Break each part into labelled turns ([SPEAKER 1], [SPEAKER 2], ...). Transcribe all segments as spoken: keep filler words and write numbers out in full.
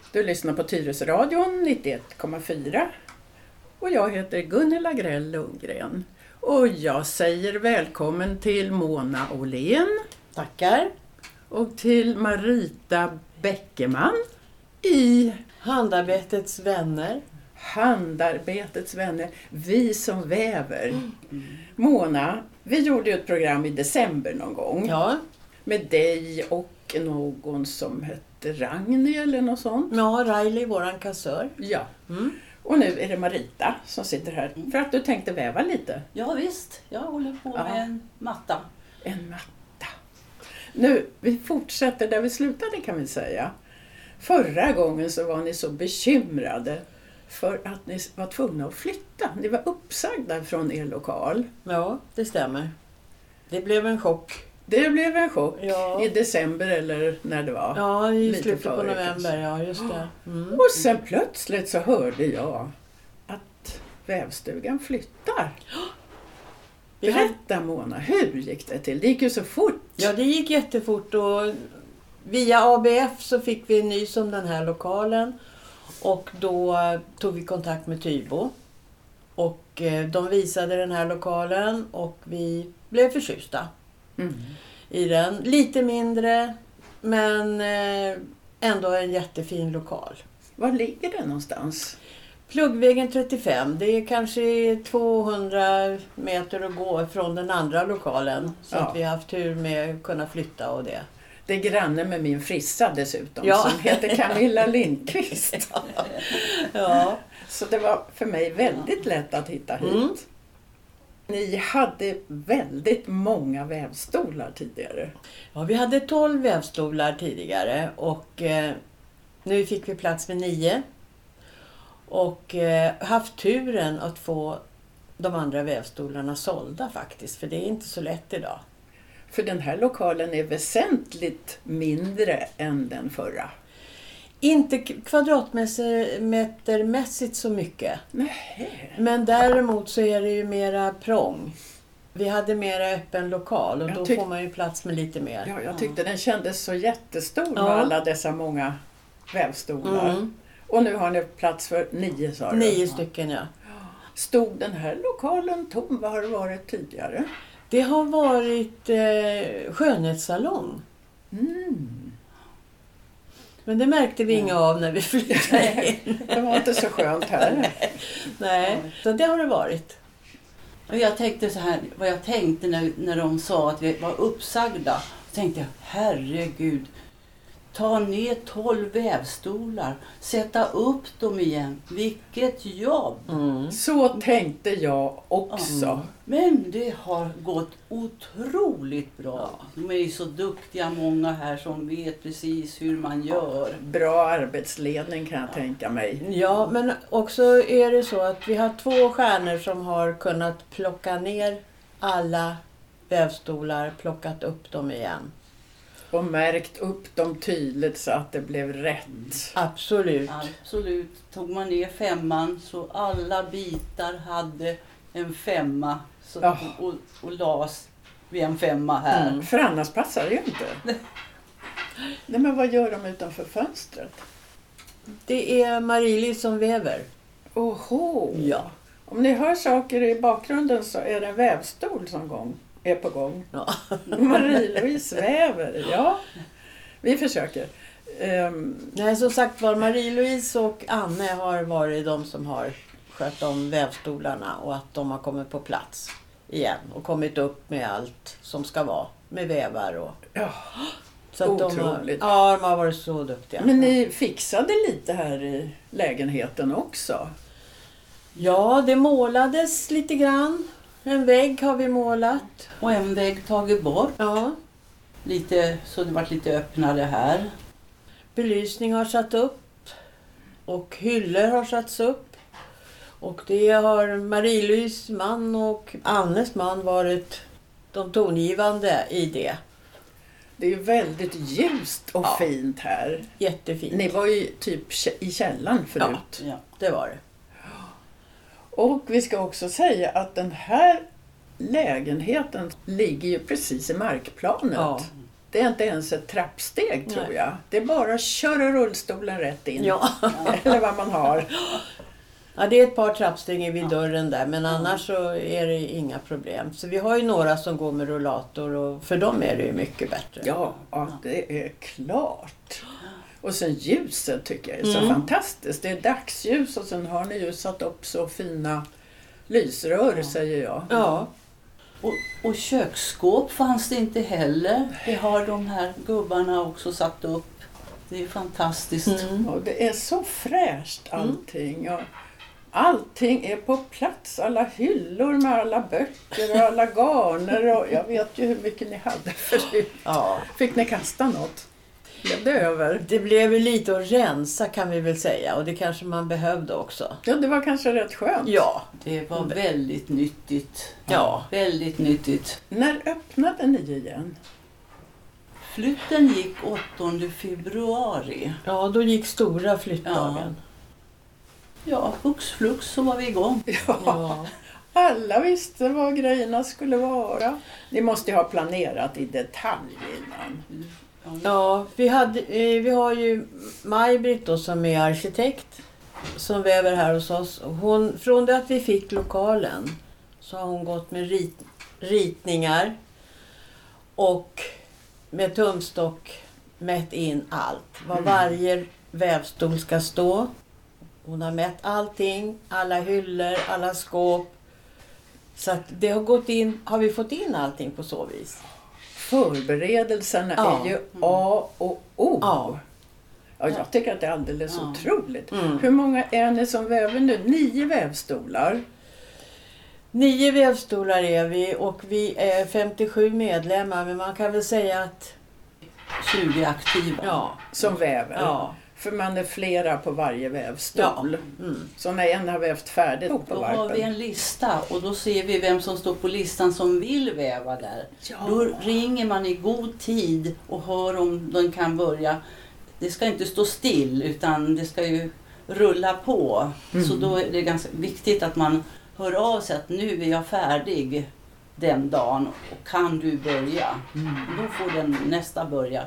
[SPEAKER 1] Du lyssnar på Tyresöradion nittioett komma fyra och jag heter Gunilla Grell Lundgren. Och jag säger välkommen till Mona Åhlén.
[SPEAKER 2] Tackar.
[SPEAKER 1] Och till Marita Bäckeman i
[SPEAKER 2] Handarbetets vänner.
[SPEAKER 1] Handarbetets vänner, vi som väver. Mm. Mona, vi gjorde ju ett program i december någon gång.
[SPEAKER 2] Ja.
[SPEAKER 1] Med dig och någon som hette Ragni eller något sånt.
[SPEAKER 2] Ja, Riley, våran kassör.
[SPEAKER 1] Ja.
[SPEAKER 2] Mm.
[SPEAKER 1] Och nu är det Marita som sitter här. För att du tänkte väva lite.
[SPEAKER 3] Ja visst, jag håller på
[SPEAKER 1] Ja.
[SPEAKER 3] med en matta.
[SPEAKER 1] En matta. Nu, vi fortsätter där vi slutade kan vi säga. Förra gången så var ni så bekymrade för att ni var tvungna att flytta. Ni var uppsagda från er lokal.
[SPEAKER 2] Ja, det stämmer. Det blev en chock.
[SPEAKER 1] Det blev en chock
[SPEAKER 2] Ja.
[SPEAKER 1] i december eller när det var.
[SPEAKER 2] Ja, i
[SPEAKER 1] Lite
[SPEAKER 2] slutet på
[SPEAKER 1] före,
[SPEAKER 2] november.
[SPEAKER 1] kanske.
[SPEAKER 2] Ja, just det. Mm.
[SPEAKER 1] Och sen plötsligt så hörde jag att vävstugan flyttar.
[SPEAKER 2] Vi hade-
[SPEAKER 1] Berätta Mona, hur gick det till? Det gick ju så fort.
[SPEAKER 2] Ja, det gick jättefort och via A B F så fick vi nys om den här lokalen. Och då tog vi kontakt med Tybo. Och eh, de visade den här lokalen och vi blev förtjusta
[SPEAKER 1] Mm.
[SPEAKER 2] i den. Lite mindre men eh, ändå en jättefin lokal.
[SPEAKER 1] Var ligger det någonstans?
[SPEAKER 2] Pluggvägen trettiofem, det är kanske tvåhundra meter att gå från den andra lokalen. Så
[SPEAKER 1] Ja.
[SPEAKER 2] att vi har haft tur med att kunna flytta och det.
[SPEAKER 1] Det är granne med min frissa dessutom
[SPEAKER 2] Ja.
[SPEAKER 1] som heter Camilla Lindqvist.
[SPEAKER 2] Ja.
[SPEAKER 1] Så det var för mig väldigt lätt att hitta hit.
[SPEAKER 2] Mm.
[SPEAKER 1] Ni hade väldigt många vävstolar tidigare.
[SPEAKER 2] Ja, vi hade tolv vävstolar tidigare och eh, nu fick vi plats med nio. Och eh, haft turen att få de andra vävstolarna sålda faktiskt. För det är inte så lätt idag.
[SPEAKER 1] För den här lokalen är väsentligt mindre än den förra.
[SPEAKER 2] Inte kvadratmetermässigt så mycket.
[SPEAKER 1] Nej.
[SPEAKER 2] Men däremot så är det ju mera prång. Vi hade mera öppen lokal och
[SPEAKER 1] Jag
[SPEAKER 2] då
[SPEAKER 1] tyck-
[SPEAKER 2] får man ju plats med lite mer.
[SPEAKER 1] Ja, jag tyckte den kändes så jättestor med
[SPEAKER 2] Ja.
[SPEAKER 1] alla dessa många vävstolar.
[SPEAKER 2] Mm.
[SPEAKER 1] Och nu har ni plats för nio, sa du.
[SPEAKER 2] Nio stycken, ja.
[SPEAKER 1] Stod den här lokalen tom? Vad har det varit tidigare?
[SPEAKER 2] Det har varit eh, skönhetssalong.
[SPEAKER 1] Mm.
[SPEAKER 2] Men det märkte vi inga av när vi flyttade in.
[SPEAKER 1] Det var inte så skönt här.
[SPEAKER 2] Nej, så det har det varit.
[SPEAKER 3] Och jag tänkte så här, vad jag tänkte när, när de sa att vi var uppsagda. Så tänkte jag, herregud, ta ner tolv vävstolar, sätta upp dem igen. Vilket jobb!
[SPEAKER 2] Mm.
[SPEAKER 1] Så tänkte jag också.
[SPEAKER 3] Mm. Men det har gått otroligt bra. De är ju så duktiga många här som vet precis hur man gör.
[SPEAKER 1] Bra arbetsledning kan jag tänka mig.
[SPEAKER 2] Ja, men också är det så att vi har två stjärnor som har kunnat plocka ner alla vävstolar, plockat upp dem igen.
[SPEAKER 1] Och märkt upp dem tydligt så att det blev rätt.
[SPEAKER 2] Absolut.
[SPEAKER 3] Absolut. Tog man ner femman så alla bitar hade en femma så,
[SPEAKER 1] Ja.
[SPEAKER 3] och, och las vid en femma här.
[SPEAKER 2] Mm.
[SPEAKER 1] För annars passar det ju inte. Nej, men vad gör de utanför fönstret?
[SPEAKER 2] Det är Marie-Lis som väver.
[SPEAKER 1] Oho!
[SPEAKER 2] Ja.
[SPEAKER 1] Om ni hör saker i bakgrunden så är det en vävstol som gång, är på gång.
[SPEAKER 2] Ja.
[SPEAKER 1] Marie-Louise väver, ja. Vi försöker. Um,
[SPEAKER 2] Nej, som sagt var, Marie-Louise och Anne har varit de som har skött om vävstolarna och att de har kommit på plats igen och kommit upp med allt som ska vara med vävar och
[SPEAKER 1] ja.
[SPEAKER 2] så att de har,
[SPEAKER 1] Otroligt.
[SPEAKER 2] ja, de har varit så duktiga.
[SPEAKER 1] Men ni fixade lite här i lägenheten också.
[SPEAKER 2] Ja, det målades lite grann. En vägg har vi målat.
[SPEAKER 3] Och en vägg tagit bort.
[SPEAKER 2] Ja,
[SPEAKER 3] Lite, så det var lite öppnare här.
[SPEAKER 2] belysning har satt upp och hyllor har satts upp. Och det har Marie-Louise man och Annes man varit de tongivande i det.
[SPEAKER 1] Det är ju väldigt ljust och
[SPEAKER 2] Ja.
[SPEAKER 1] fint här.
[SPEAKER 2] Jättefint.
[SPEAKER 1] Ni var ju typ i källaren förut.
[SPEAKER 3] Ja.
[SPEAKER 2] Det var det.
[SPEAKER 1] Och vi ska också säga att den här lägenheten ligger ju precis i markplanet.
[SPEAKER 2] Ja.
[SPEAKER 1] Det är inte ens ett trappsteg tror
[SPEAKER 2] Nej.
[SPEAKER 1] jag. Det är bara att köra rullstolen rätt in.
[SPEAKER 2] Ja.
[SPEAKER 1] Eller vad man har.
[SPEAKER 2] Ja, det är ett par trappsteg vid dörren där, men annars så är det inga problem. Så vi har ju några som går med rullator och för dem är det ju mycket bättre.
[SPEAKER 1] Ja, ja det är klart. Och sen ljuset tycker jag är så
[SPEAKER 2] Mm.
[SPEAKER 1] fantastiskt. Det är dagsljus och sen har ni ju satt upp så fina lysrör
[SPEAKER 3] Ja.
[SPEAKER 1] säger jag.
[SPEAKER 2] Ja.
[SPEAKER 3] Och, och köksskåp fanns det inte heller. Det har de här gubbarna också satt upp. Det är fantastiskt.
[SPEAKER 2] Mm.
[SPEAKER 1] Och det är så fräscht allting. Och allting är på plats. Alla hyllor med alla böcker och alla garner. Och jag vet ju hur mycket ni hade förut.
[SPEAKER 2] Ja.
[SPEAKER 1] Fick ni kasta något? Blev det över?
[SPEAKER 2] Det blev ju lite att rensa kan vi väl säga, och det kanske man behövde också.
[SPEAKER 1] Ja, det var kanske rätt skönt.
[SPEAKER 2] Ja.
[SPEAKER 3] Det var väldigt nyttigt.
[SPEAKER 2] Ja.
[SPEAKER 3] Väldigt nyttigt.
[SPEAKER 1] När öppnade ni igen?
[SPEAKER 3] Flytten gick åttonde februari.
[SPEAKER 2] Ja, då gick stora flyttdagen.
[SPEAKER 3] Ja, hux flux så var vi igång.
[SPEAKER 1] Ja.
[SPEAKER 2] Ja.
[SPEAKER 1] Alla visste vad grejerna skulle vara. Ni måste ju ha planerat i detalj innan.
[SPEAKER 2] Ja, vi, hade, eh, vi har ju Maj-Britt då, som är arkitekt som väver här hos oss. Hon, från det att vi fick lokalen så har hon gått med rit, ritningar och med tumstock mätt in allt. Var varje vävstol ska stå. Hon har mätt allting, alla hyllor, alla skåp. Så att det har gått in, har vi fått in allting på så vis.
[SPEAKER 1] Förberedelserna
[SPEAKER 2] Ja.
[SPEAKER 1] är ju A och O.
[SPEAKER 2] Ja.
[SPEAKER 1] Ja, jag tycker att det är alldeles
[SPEAKER 3] Ja.
[SPEAKER 1] otroligt.
[SPEAKER 2] Mm.
[SPEAKER 1] Hur många är ni som väver nu? Nio vävstolar.
[SPEAKER 2] Nio vävstolar är vi och vi är femtiosju medlemmar, men man kan väl säga att
[SPEAKER 3] tjugo aktiva.
[SPEAKER 2] ja,
[SPEAKER 1] Som väver.
[SPEAKER 2] ja,
[SPEAKER 1] För man är flera på varje vävstol.
[SPEAKER 2] mm.
[SPEAKER 1] Så när en har vävt färdigt på
[SPEAKER 3] Då har vi
[SPEAKER 1] varpen.
[SPEAKER 3] en lista och då ser vi vem som står på listan som vill väva där.
[SPEAKER 1] Ja.
[SPEAKER 3] Då ringer man i god tid och hör om den kan börja. Det ska inte stå still utan det ska ju rulla på.
[SPEAKER 1] Mm.
[SPEAKER 3] Så då är det ganska viktigt att man hör av sig att nu är jag färdig den dagen och kan du börja.
[SPEAKER 1] Mm.
[SPEAKER 3] Då får den nästa börja.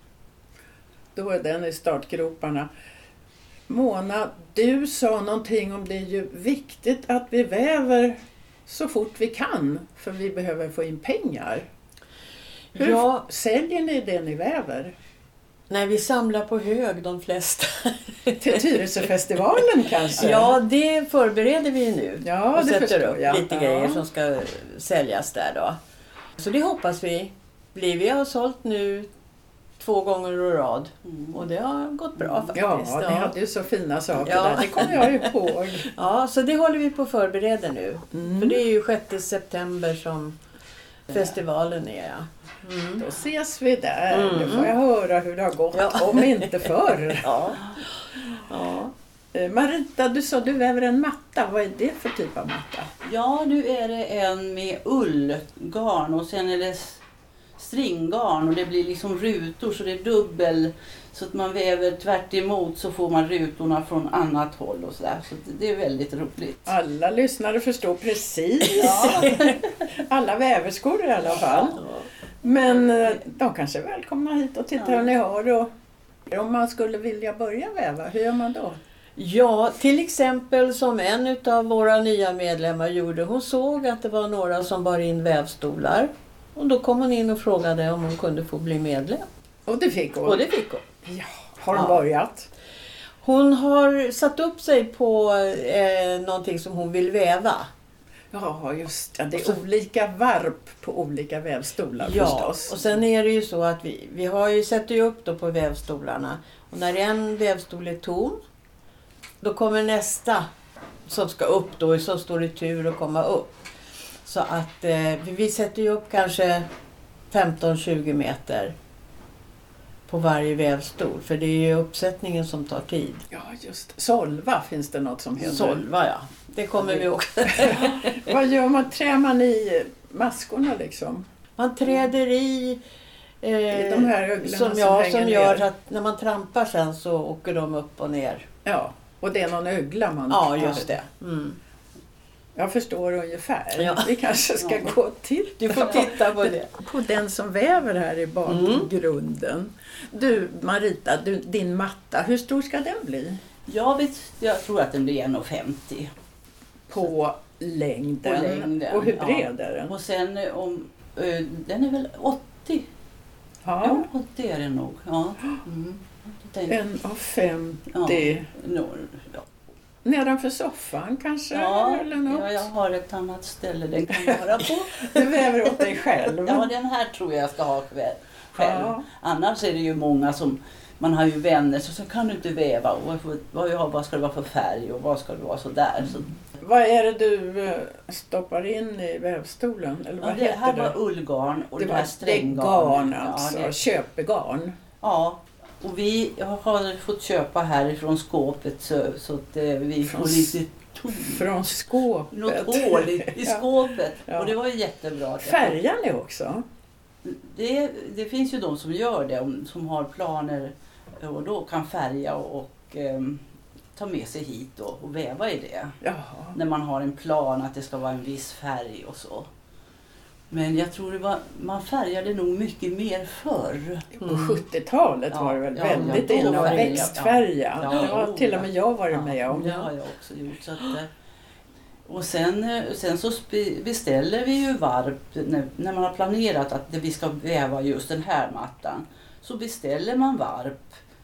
[SPEAKER 1] Då är den i startgroparna. Mona, du sa någonting om det är ju viktigt att vi väver så fort vi kan. För vi behöver få in pengar. Hur
[SPEAKER 2] Ja,
[SPEAKER 1] säljer ni det ni väver?
[SPEAKER 2] när vi samlar på hög de flesta.
[SPEAKER 1] Till Tyresöfestivalen kanske?
[SPEAKER 2] Ja, det förbereder vi nu.
[SPEAKER 1] Ja,
[SPEAKER 2] och
[SPEAKER 1] det
[SPEAKER 2] sätter
[SPEAKER 1] förstår
[SPEAKER 2] upp
[SPEAKER 1] jag.
[SPEAKER 2] lite
[SPEAKER 1] Ja.
[SPEAKER 2] grejer som ska säljas där då. Så det hoppas vi blir. Vi har sålt nu två gånger i rad.
[SPEAKER 3] Mm.
[SPEAKER 2] Och det har gått bra faktiskt.
[SPEAKER 1] Ja, ni hade ju så fina saker
[SPEAKER 2] Ja.
[SPEAKER 1] där. Det kommer jag ihåg.
[SPEAKER 2] Ja, så det håller vi på att förbereda nu.
[SPEAKER 1] Mm.
[SPEAKER 2] För det är ju sjätte september som festivalen är. Ja. Mm.
[SPEAKER 1] Då ses vi där.
[SPEAKER 2] Mm.
[SPEAKER 1] Nu får jag höra hur det har gått.
[SPEAKER 2] Ja.
[SPEAKER 1] Om inte förr.
[SPEAKER 2] Ja. Ja.
[SPEAKER 1] Eh, Marita, du sa du väver en matta. Vad är det för typ av matta?
[SPEAKER 3] Ja, nu är det en med ullgarn och sen är det s- stringgarn och det blir liksom rutor så det är dubbel. Så att man väver tvärt emot så får man rutorna från annat håll och sådär. Så det- det är väldigt roligt.
[SPEAKER 1] Alla lyssnare förstår precis.
[SPEAKER 3] Ja.
[SPEAKER 1] Alla väverskor i alla fall. Men eh, de kanske är välkomna hit och titta
[SPEAKER 3] Ja.
[SPEAKER 1] hur ni har. Och om man skulle vilja börja väva, hur gör man då?
[SPEAKER 2] Ja, till exempel som en av våra nya medlemmar gjorde. Hon såg att det var några som bar in vävstolar. Och då kom hon in och frågade om hon kunde få bli medlem.
[SPEAKER 1] Och det fick hon.
[SPEAKER 2] Och det fick hon.
[SPEAKER 1] Ja, har hon
[SPEAKER 2] Ja.
[SPEAKER 1] börjat?
[SPEAKER 2] Hon har satt upp sig på eh, någonting som hon vill väva.
[SPEAKER 1] Ja, just det. Det är
[SPEAKER 2] Så-
[SPEAKER 1] olika varp på olika vävstolar
[SPEAKER 2] Ja,
[SPEAKER 1] förstås.
[SPEAKER 2] och sen är det ju så att vi, vi har ju sätter ju upp då på vävstolarna. Och när en vävstol är tom, då kommer nästa som ska upp då, som står i tur att komma upp. Så att eh, vi, vi sätter ju upp kanske femton till tjugo meter på varje vävstol. För det är ju uppsättningen som tar tid.
[SPEAKER 1] Ja, just Solva finns det något som heter.
[SPEAKER 2] Solva, ja. Det kommer vi också.
[SPEAKER 1] Vad gör man? Trär man i maskorna liksom?
[SPEAKER 2] Man träder i eh,
[SPEAKER 1] I de här öglorna
[SPEAKER 2] som,
[SPEAKER 1] som
[SPEAKER 2] ja,
[SPEAKER 1] hänger
[SPEAKER 2] som gör
[SPEAKER 1] ner.
[SPEAKER 2] att när man trampar sen så åker de upp och ner.
[SPEAKER 1] Ja, och det är någon ögla man...
[SPEAKER 2] Ja, just det. Mm.
[SPEAKER 1] Jag förstår ungefär.
[SPEAKER 2] Ja.
[SPEAKER 1] Vi kanske ska
[SPEAKER 3] Ja.
[SPEAKER 1] gå och titta.
[SPEAKER 2] Du får titta på det.
[SPEAKER 1] På den som väver här i bakgrunden. Mm. Du Marita, du, din matta, hur stor ska den bli?
[SPEAKER 3] Jag, vet, jag tror att den blir en komma femtio.
[SPEAKER 1] På längden.
[SPEAKER 3] På längden,
[SPEAKER 1] Och hur
[SPEAKER 3] ja.
[SPEAKER 1] bred är den?
[SPEAKER 3] Och sen eh, om, eh, den är väl åttio.
[SPEAKER 1] Ja,
[SPEAKER 3] Ja, åttio är den nog. Ja. Mm. Den,
[SPEAKER 1] en komma femtio.
[SPEAKER 3] ja. No, ja.
[SPEAKER 1] Nedanför soffan kanske?
[SPEAKER 3] Ja,
[SPEAKER 1] eller något?
[SPEAKER 3] ja, jag har ett annat ställe den kan vara på.
[SPEAKER 1] Du väver åt dig själv.
[SPEAKER 3] Ja, den här tror jag ska ha själv.
[SPEAKER 1] Ja.
[SPEAKER 3] Annars är det ju många som, man har ju vänner så, så kan du inte väva. Och vad, vad, vad ska det vara för färg och vad ska det vara sådär. Så.
[SPEAKER 1] Vad är det du eh, stoppar in i vävstolen? Eller vad
[SPEAKER 3] Ja, det
[SPEAKER 1] heter
[SPEAKER 3] här
[SPEAKER 1] det?
[SPEAKER 3] var ullgarn och
[SPEAKER 1] det
[SPEAKER 3] det,
[SPEAKER 1] var
[SPEAKER 3] här
[SPEAKER 1] det är
[SPEAKER 3] stränggarn.
[SPEAKER 1] garn alltså,
[SPEAKER 3] Ja, det,
[SPEAKER 1] köpegarn.
[SPEAKER 3] ja, och vi har fått köpa härifrån skåpet så, så att eh, vi
[SPEAKER 1] Från
[SPEAKER 3] får lite tom.
[SPEAKER 1] Från skåpet.
[SPEAKER 3] Något hål i, i
[SPEAKER 1] Ja.
[SPEAKER 3] skåpet.
[SPEAKER 1] Ja.
[SPEAKER 3] Och det var ju jättebra. att jag
[SPEAKER 1] Färgar ni också?
[SPEAKER 3] Det, det finns ju de som gör det, om- som har planer och då kan färga och, och ehm, ta med sig hit och, och väva i det.
[SPEAKER 1] Jaha.
[SPEAKER 3] När man har en plan att det ska vara en viss färg och så. Men jag tror det var, man färgade nog mycket mer förr.
[SPEAKER 1] På sjuttiotalet
[SPEAKER 3] Ja,
[SPEAKER 1] var det väl
[SPEAKER 3] ja,
[SPEAKER 1] väldigt
[SPEAKER 3] ja, då
[SPEAKER 1] inne att
[SPEAKER 3] färgade jag,
[SPEAKER 1] växtfärga.
[SPEAKER 3] ja.
[SPEAKER 1] Det har till och med jag varit
[SPEAKER 3] Ja,
[SPEAKER 1] med om.
[SPEAKER 3] det har jag också gjort. Så att, eh, och sen, eh, sen så spe- beställer vi ju varp när, när man har planerat att vi ska väva just den här mattan. Så beställer man varp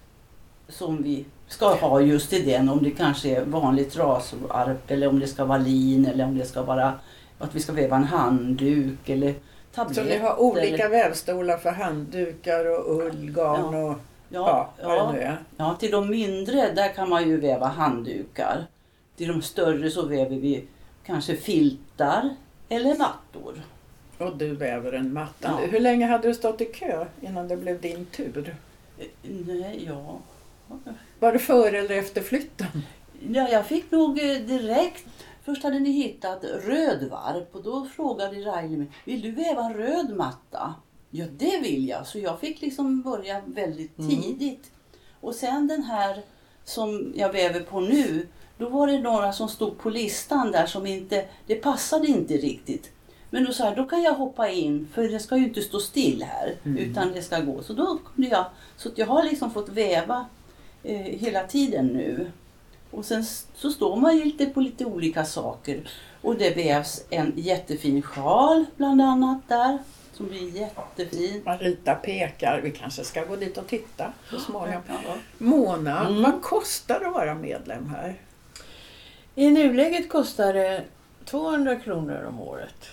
[SPEAKER 3] som vi ska ha just i den. Om det kanske är vanligt rasvarp eller om det ska vara lin eller om det ska vara att vi ska väva en handduk eller tablett.
[SPEAKER 1] Så ni har olika
[SPEAKER 3] eller,
[SPEAKER 1] vävstolar för handdukar och ullgarn och ja,
[SPEAKER 3] ja,
[SPEAKER 1] vad
[SPEAKER 3] ja,
[SPEAKER 1] det nu är.
[SPEAKER 3] ja, till de mindre där kan man ju väva handdukar. Till de större så väver vi kanske filtar eller mattor.
[SPEAKER 1] Och du väver en matta.
[SPEAKER 3] Ja.
[SPEAKER 1] Hur länge hade du stått i kö innan det blev din tur?
[SPEAKER 3] Eh, Nej, ja.
[SPEAKER 1] Var det före eller efter flytten?
[SPEAKER 3] ja. Jag fick nog eh, direkt. Först hade ni hittat röd varp och då frågade Raili mig, vill du väva en röd matta? Ja, det vill jag. Så jag fick liksom börja väldigt
[SPEAKER 1] Mm.
[SPEAKER 3] tidigt. Och sen den här som jag väver på nu, då var det några som stod på listan där som inte, det passade inte riktigt. Men då sa jag, då kan jag hoppa in för det ska ju inte stå still här
[SPEAKER 1] Mm.
[SPEAKER 3] utan det ska gå. Så då kunde jag, så att jag har liksom fått väva eh, hela tiden nu. Och sen s- så står man ju lite på lite olika saker. Och det vävs en jättefin sjal bland annat där. Som blir jättefin.
[SPEAKER 1] Marita pekar. Vi kanske ska gå dit och titta så småningom.
[SPEAKER 3] Ja.
[SPEAKER 1] Mona,
[SPEAKER 2] Mm.
[SPEAKER 1] vad kostar det att vara medlem här?
[SPEAKER 2] I nuläget kostar det tvåhundra kronor om året.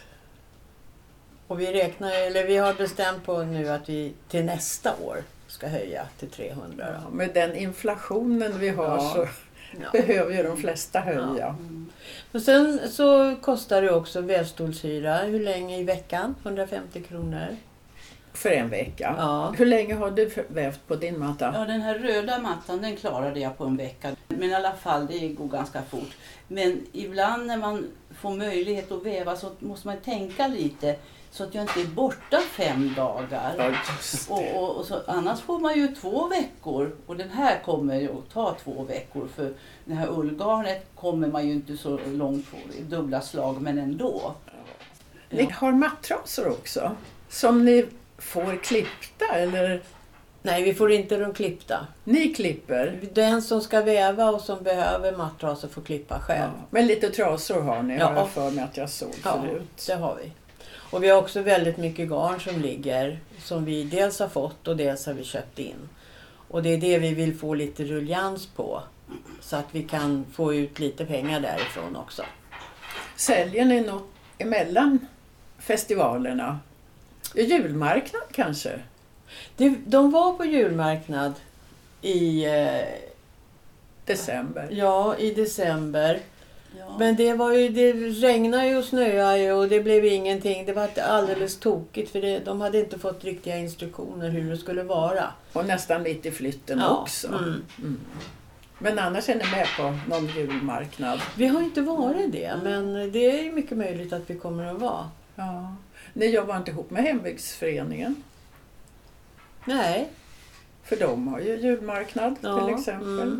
[SPEAKER 2] Och vi räknar, eller vi har bestämt på nu att vi till nästa år ska höja till trehundra.
[SPEAKER 1] Ja,
[SPEAKER 2] Då.
[SPEAKER 1] med den inflationen vi har
[SPEAKER 2] Ja.
[SPEAKER 1] så
[SPEAKER 2] Ja.
[SPEAKER 1] behöver ju de flesta höja.
[SPEAKER 3] Mm.
[SPEAKER 2] Och sen så kostar det också vävstolshyra. Hur länge i veckan? hundrafemtio kronor.
[SPEAKER 1] För en vecka.
[SPEAKER 2] Ja.
[SPEAKER 1] Hur länge har du vävt på din matta?
[SPEAKER 3] Ja, den här röda mattan den klarade jag på en vecka. Men i alla fall, det går ganska fort. Men ibland när man får möjlighet att väva så måste man tänka lite. Så att jag inte är borta fem dagar.
[SPEAKER 1] Ja, just det.
[SPEAKER 3] Och, och, och så, annars får man ju två veckor och den här kommer ju att ta två veckor för det här ullgarnet kommer man ju inte så långt på i dubbla slag men ändå.
[SPEAKER 1] Ni har mattrasor också som ni får klippta eller
[SPEAKER 2] Nej, vi får inte dem klippta.
[SPEAKER 1] ni klipper?
[SPEAKER 2] Den som ska väva och som behöver mattrasor får klippa själv.
[SPEAKER 1] Ja. Men lite trasor har ni,
[SPEAKER 2] Ja.
[SPEAKER 1] har jag för mig att jag såg
[SPEAKER 2] Ja,
[SPEAKER 1] förut.
[SPEAKER 2] det har vi. Och vi har också väldigt mycket garn som ligger som vi dels har fått och dels har vi köpt in. Och det är det vi vill få lite rullians på så att vi kan få ut lite pengar därifrån också.
[SPEAKER 1] Säljer ni något emellan festivalerna? Julmarknad kanske?
[SPEAKER 2] Det, de var på julmarknad i, eh,
[SPEAKER 1] December.
[SPEAKER 2] ja, i december.
[SPEAKER 3] Ja.
[SPEAKER 2] Men det, var ju, det regnade ju och snöade ju och det blev ingenting. Det var alldeles tokigt för det, de hade inte fått riktiga instruktioner hur det skulle vara.
[SPEAKER 1] Och nästan mitt i flytten
[SPEAKER 2] Ja,
[SPEAKER 1] också.
[SPEAKER 2] mm.
[SPEAKER 1] Mm. Men annars är ni med på någon julmarknad?
[SPEAKER 2] Vi har inte varit det, men det är ju mycket möjligt att vi kommer att vara.
[SPEAKER 1] Ja. Ni jobbar inte ihop med hembygdsföreningen?
[SPEAKER 2] Nej.
[SPEAKER 1] För de har ju julmarknad
[SPEAKER 2] Ja,
[SPEAKER 1] till exempel.
[SPEAKER 2] mm.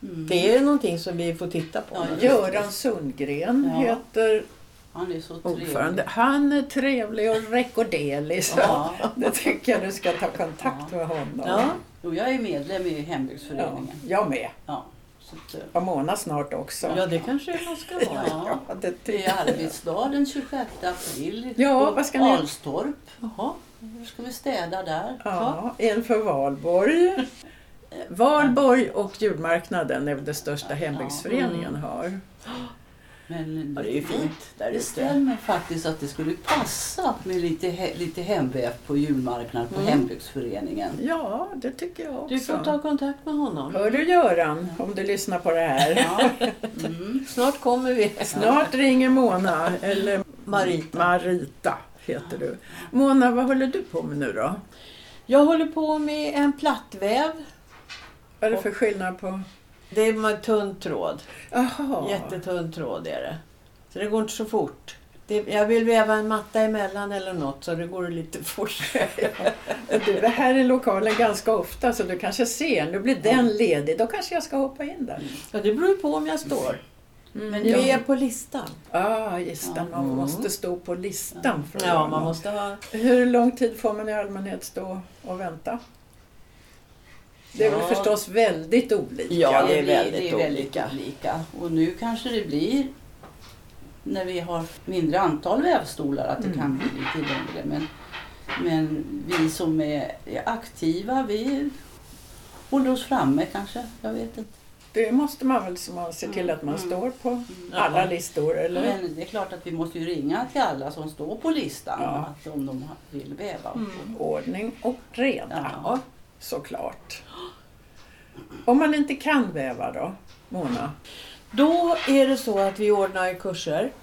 [SPEAKER 3] Mm.
[SPEAKER 2] Det är någonting som vi får titta på.
[SPEAKER 3] Ja,
[SPEAKER 1] Göran Sundgren
[SPEAKER 3] Ja.
[SPEAKER 1] heter
[SPEAKER 3] Han är så trevlig.
[SPEAKER 1] ordförande. Han är trevlig och rekorderlig. Så
[SPEAKER 3] Ja.
[SPEAKER 1] det tycker jag du ska ta kontakt
[SPEAKER 3] Ja.
[SPEAKER 1] med honom.
[SPEAKER 2] Ja.
[SPEAKER 3] Jo, jag är medlem i
[SPEAKER 1] Ja,
[SPEAKER 3] hembygdsföreningen.
[SPEAKER 1] jag med.
[SPEAKER 3] Ja. Så att, eh,
[SPEAKER 1] Och Mona snart också.
[SPEAKER 2] Ja, det kanske man ska vara.
[SPEAKER 3] ja.
[SPEAKER 1] Ja, det
[SPEAKER 3] Det
[SPEAKER 1] tycker
[SPEAKER 3] är arbetsdag den tjugosjätte april
[SPEAKER 1] Ja,
[SPEAKER 3] på
[SPEAKER 1] vad ska ni-
[SPEAKER 3] Alstorp.
[SPEAKER 2] Jaha.
[SPEAKER 3] Nu ska vi städa där.
[SPEAKER 1] Ja, inför Valborg. Valborg och julmarknaden är väl det största hembygdsföreningen har.
[SPEAKER 3] Men
[SPEAKER 2] Ja, det är ju fint där
[SPEAKER 3] Det
[SPEAKER 2] ute.
[SPEAKER 3] stämmer faktiskt att det skulle passa med lite, he, lite hemvävt på julmarknaden på
[SPEAKER 2] Mm.
[SPEAKER 3] hembygdsföreningen.
[SPEAKER 1] Ja, det tycker jag också.
[SPEAKER 2] Du får ta kontakt med honom.
[SPEAKER 1] Hör du Göran, om du lyssnar på det här.
[SPEAKER 3] Ja. Mm.
[SPEAKER 2] Snart kommer vi.
[SPEAKER 1] Snart ringer Mona, eller
[SPEAKER 2] Marita.
[SPEAKER 1] Marita heter du. Mona, vad håller du på med nu då?
[SPEAKER 2] Jag håller på med en plattväv.
[SPEAKER 1] Vad är det för skillnad på...
[SPEAKER 2] Det är med tunn tråd.
[SPEAKER 1] Jaha.
[SPEAKER 2] Jättetunn tråd är det. Så det går inte så fort. Det, jag vill väva en matta emellan eller något så det går lite fort.
[SPEAKER 1] Du är här i lokalen ganska ofta så du kanske ser, nu blir den ledig, då kanske jag ska hoppa in där.
[SPEAKER 2] Ja, det beror ju på om jag står.
[SPEAKER 1] Mm,
[SPEAKER 3] Men
[SPEAKER 2] Vi
[SPEAKER 1] ja.
[SPEAKER 2] är på listan.
[SPEAKER 1] Ah, just det, man
[SPEAKER 2] Mm.
[SPEAKER 1] måste stå på listan. För att
[SPEAKER 2] Ja,
[SPEAKER 1] göra
[SPEAKER 2] man
[SPEAKER 1] något.
[SPEAKER 2] måste ha...
[SPEAKER 1] Hur lång tid får man i allmänhet stå och vänta? Det är
[SPEAKER 2] Ja.
[SPEAKER 1] väl förstås väldigt olika.
[SPEAKER 2] Ja, det är
[SPEAKER 3] blir-
[SPEAKER 2] väldigt
[SPEAKER 3] det är väldigt
[SPEAKER 2] olika.
[SPEAKER 3] olika. Och nu kanske det blir, när vi har mindre antal vävstolar, att det
[SPEAKER 1] Mm.
[SPEAKER 3] kan bli lite längre. Men, men vi som är, är aktiva, vi håller oss framme kanske. Jag vet inte.
[SPEAKER 1] Det måste man väl så man ser till att man
[SPEAKER 3] Mm.
[SPEAKER 1] står på
[SPEAKER 3] Mm.
[SPEAKER 1] alla listor, eller?
[SPEAKER 3] Men det är klart att vi måste ju ringa till alla som står på listan.
[SPEAKER 1] Ja.
[SPEAKER 3] Att om de vill väva.
[SPEAKER 2] Mm.
[SPEAKER 1] Ordning och reda,
[SPEAKER 3] Ja.
[SPEAKER 1] såklart. Om man inte kan väva då, Mona?
[SPEAKER 2] Då är det så att vi ordnar kurser.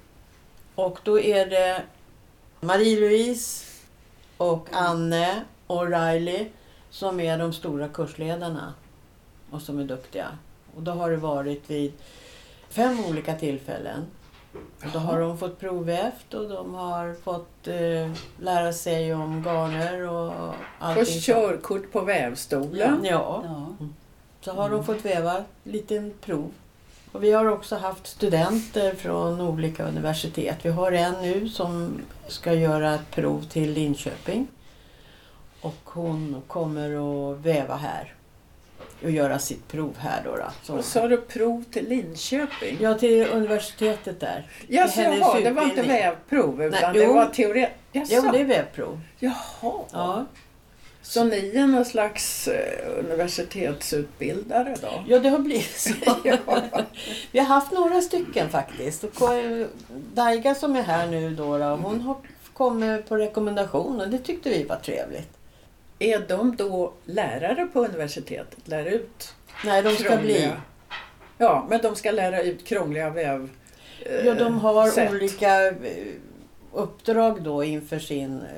[SPEAKER 2] Och då är det Marie-Louise och Anne och Riley som är de stora kursledarna. Och som är duktiga. Och då har det varit vid fem olika tillfällen. Och då har de fått provvävt och de har fått eh, lära sig om garner och
[SPEAKER 1] Och
[SPEAKER 2] allting. sånt.
[SPEAKER 1] körkort på vävstolen.
[SPEAKER 2] Ja,
[SPEAKER 3] Ja.
[SPEAKER 2] så har de fått väva lite prov. Och vi har också haft studenter från olika universitet. Vi har en nu som ska göra ett prov till Linköping. Och hon kommer att väva här. Och göra sitt prov här då. då. Så.
[SPEAKER 1] Och så har du prov till Linköping.
[SPEAKER 2] Ja, till universitetet där.
[SPEAKER 1] Ja,
[SPEAKER 2] till
[SPEAKER 1] så
[SPEAKER 2] hennes
[SPEAKER 1] jaha, det var inte
[SPEAKER 2] utbildning.
[SPEAKER 1] vävprov utan
[SPEAKER 2] Nej,
[SPEAKER 1] det
[SPEAKER 2] jo.
[SPEAKER 1] var teori. Jaså?
[SPEAKER 2] Jo, det är vävprov.
[SPEAKER 1] Jaha.
[SPEAKER 2] Ja.
[SPEAKER 1] Så ni är någon slags eh, universitetsutbildare då?
[SPEAKER 2] Ja, det har blivit så.
[SPEAKER 1] Ja.
[SPEAKER 2] Vi har haft några stycken faktiskt. Och eh, Daiga som är här nu då, då hon har kommit på rekommendation och det tyckte vi var trevligt.
[SPEAKER 1] Är de då lärare på universitetet? Lär ut
[SPEAKER 2] Nej, de ska bli.
[SPEAKER 1] krångliga- Ja, men de ska lära ut krångliga väv... eh,
[SPEAKER 2] Ja, de har
[SPEAKER 1] sätt.
[SPEAKER 2] olika eh, uppdrag då inför sin eh,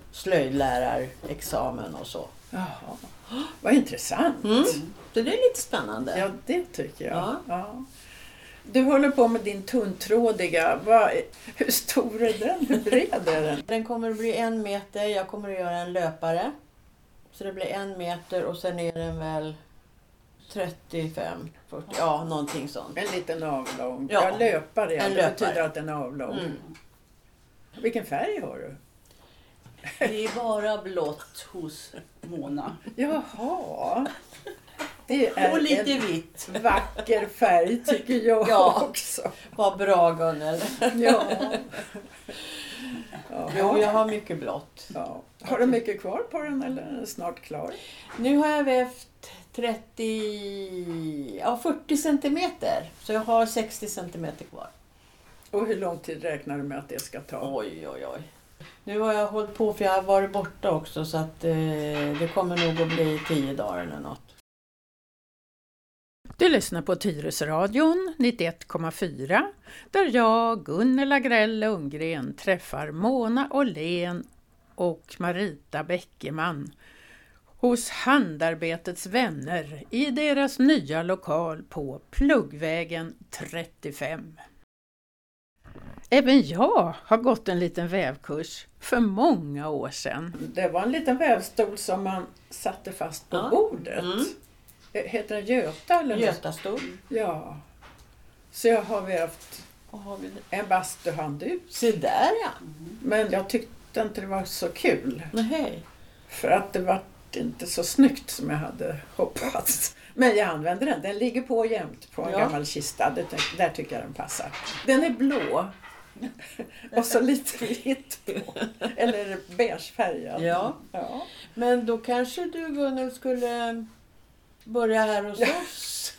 [SPEAKER 2] slöjdlärarexamen och så.
[SPEAKER 1] Jaha. Vad intressant.
[SPEAKER 2] Mm. Så det är lite spännande.
[SPEAKER 1] Ja, det tycker jag.
[SPEAKER 2] Ja.
[SPEAKER 1] Ja. Du håller på med din tunntrådiga. Vad, hur stor är den? Hur bred är den?
[SPEAKER 2] Den kommer att bli en meter. Jag kommer att göra en löpare. Så det blir en meter och sen är den väl trettiofem, fyrtio, ja någonting sånt.
[SPEAKER 1] En liten avlång.
[SPEAKER 2] Ja,
[SPEAKER 1] Ja, löpare. Ja.
[SPEAKER 2] en
[SPEAKER 1] Det
[SPEAKER 2] löpare.
[SPEAKER 1] betyder att den är avlång.
[SPEAKER 2] Mm.
[SPEAKER 1] Vilken färg har du?
[SPEAKER 3] Det är bara blått hos Mona.
[SPEAKER 1] Jaha. Det är
[SPEAKER 3] Och lite
[SPEAKER 1] en
[SPEAKER 3] vitt.
[SPEAKER 1] vacker färg tycker jag
[SPEAKER 2] Ja.
[SPEAKER 1] också.
[SPEAKER 2] Vad bra Gunnel.
[SPEAKER 1] Ja.
[SPEAKER 2] Jo, jag
[SPEAKER 1] Ja.
[SPEAKER 2] har mycket blått.
[SPEAKER 1] Ja. Har du mycket kvar på den eller är den snart klar?
[SPEAKER 2] Nu har jag vävt trettio, ja fyrtio centimeter. Så jag har sextio centimeter kvar.
[SPEAKER 1] Och hur lång tid räknar du med att det ska ta?
[SPEAKER 2] Oj, oj, oj. Nu har jag hållit på för jag har varit borta också så att eh, det kommer nog att bli tio dagar eller något.
[SPEAKER 1] Du lyssnar på Tyresöradion nittioett komma fyra där jag, Gunnel Agrell Lundgren, träffar Mona Åhlén och Marita Bäckeman hos Handarbetets vänner i deras nya lokal på Pluggvägen trettiofem. Även jag har gått en liten vävkurs för många år sedan. Det var en liten vävstol som man satte fast på
[SPEAKER 2] Ja.
[SPEAKER 1] bordet.
[SPEAKER 2] Mm.
[SPEAKER 1] Heter den Göta eller något?
[SPEAKER 2] Götastol.
[SPEAKER 1] Ja. Så jag har vi haft
[SPEAKER 2] Vad har vi?
[SPEAKER 1] en bastuhandduk.
[SPEAKER 2] Se där ja.
[SPEAKER 1] Men jag tyckte inte det var så kul.
[SPEAKER 2] Nej.
[SPEAKER 1] För att det var inte så snyggt som jag hade hoppats. Men jag använder den. Den ligger på jämt på en
[SPEAKER 2] Ja.
[SPEAKER 1] gammal kista. Det, där tycker jag den passar. Den är blå. Och så lite vitt på. Eller beigefärgad.
[SPEAKER 2] Ja.
[SPEAKER 1] Ja.
[SPEAKER 2] Men då kanske du, Gunnel, skulle börja här hos oss.